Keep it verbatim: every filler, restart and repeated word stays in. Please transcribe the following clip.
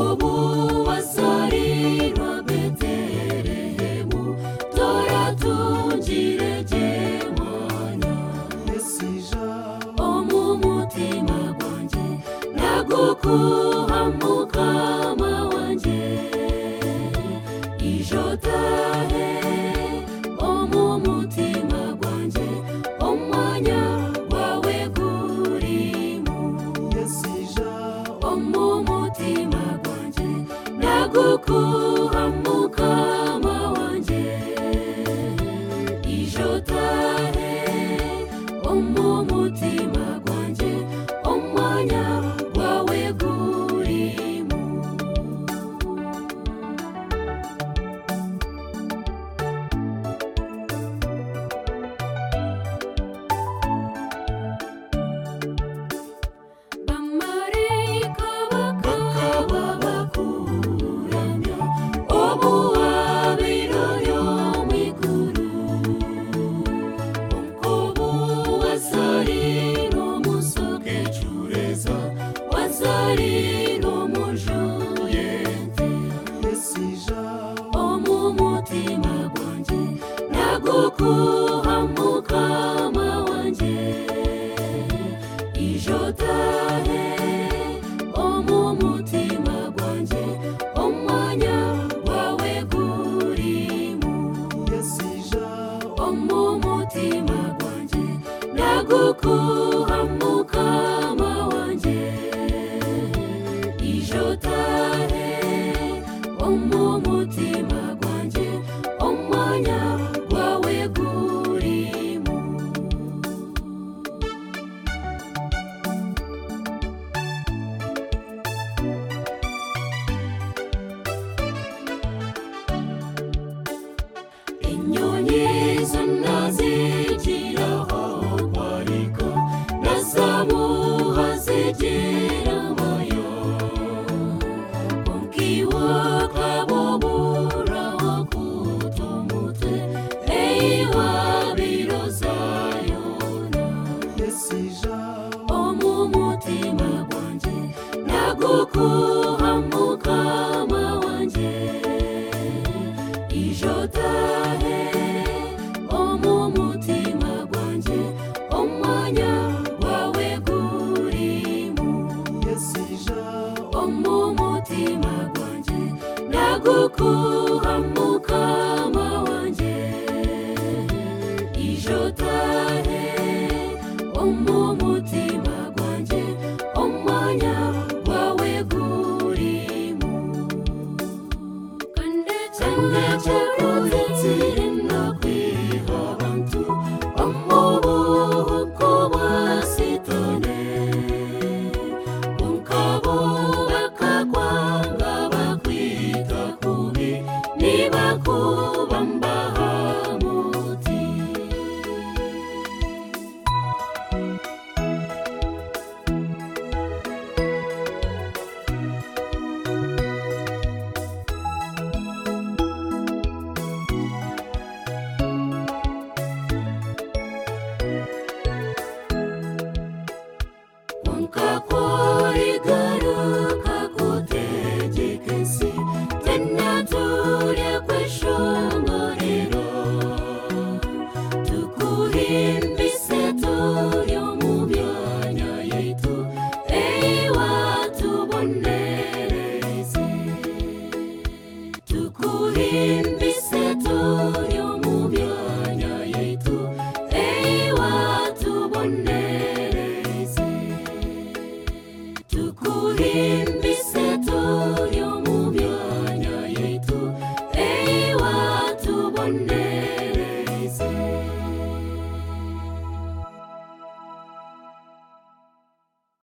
Yakobo wazarirwa Betelehemu, toratungirege mwana. Yesija Omu mutima gwanjye nagukuha Mukama wanjye. Ijotahe omu mutima gwanjye, omwanya wawe gurimu. Yesija Omu mutima gwanjye nagukuha Mukama wanjye. Ijotahe omu mutima gwanjye, omwanya wawe gurimu. Bamarayika bakaba bakuramya, obuwabiro ly'omu iguru. Omukobo wazarira omusoke ecureza, wazarira omujuyente. Yesija Omu mutima gwanjye nagukuha Mukama wanjye. Ijotahe omu mutima gwanjye, omwanya wawe gurimu. Yesija Omu mutima gwanjye nagukuha Mukama wanjye. Ijotahe omu mutima gwanjye, omwanya wawe gurimu. Inyoni zonna zigiraho kwarika, nazamuha zigiramayo. Konkiwa kaboburaho kutomute, eiwabiro zayona. Yesija Omu mutima gwanjye nagukuha Mukama wanjye. Ijotahe omu mutima gwanjye, omwanya wawe gurimu. Yesija Omu mutima gwanjye nagukuha Mukama